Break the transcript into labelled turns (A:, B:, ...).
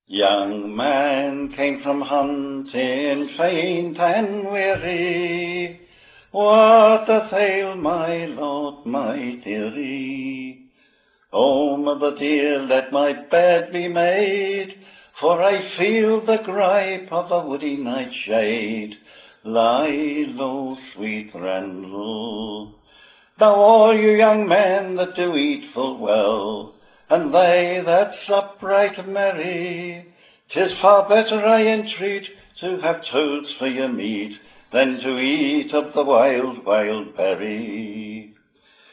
A: Young man came from hunting, faint and weary. What doth ail my lord, my dearie? O mother dear, let my bed be made, for I feel the gripe of the woody nightshade. Lie low, sweet Randall. Now all you young men that do eat full well, and they that sup right merry, 'tis far better, I entreat, to have toads for your meat, than to eat of the wild, wild berry.